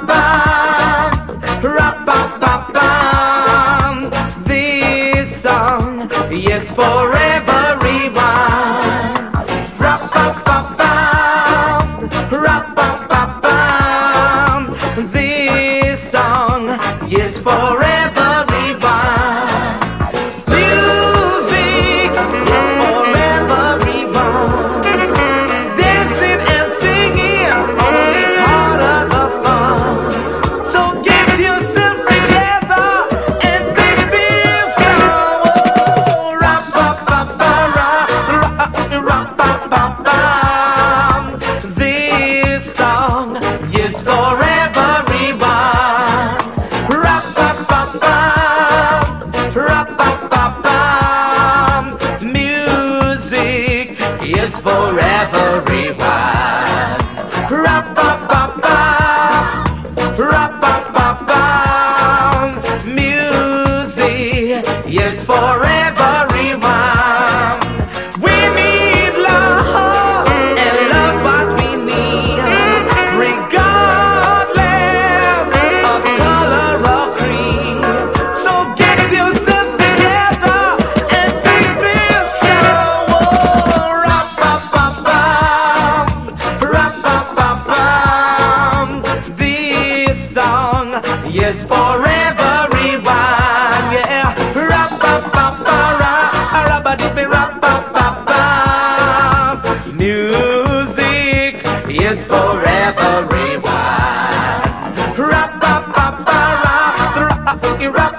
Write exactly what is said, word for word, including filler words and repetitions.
Ra-ba-ba-bam. This song is for everyone. Ra-ba-ba-bam. Ra-ba-ba-bam. This song is for everyone. Music is for everyone. Dancing and singing only part of the fun. So get yourself together and sing this song. Oh, ra-ba-ba-ba-ra, ra-ba-ba-bam. This song is for everyone. Ra-ba-ba-bam, ra-ba-ba-bam. Music is for everyone. Ra-ba-ba-bam, ra-ba-ba-bam. Music is for everyone. We need love and love what we need, regardless of color or creed. So get yourself together and sing this song. Oh, ra-ba-ba-bam, ra-ba-ba-bam. This song is for everyone. Yeah, ra-ba-ba-ba-ra, ra-ba-dee-bee-ra-ba-ba-bam. Music is for everyone. Ra-ba-ba-ba-ra, ra-ba-dee-ra-ba-ba-bam.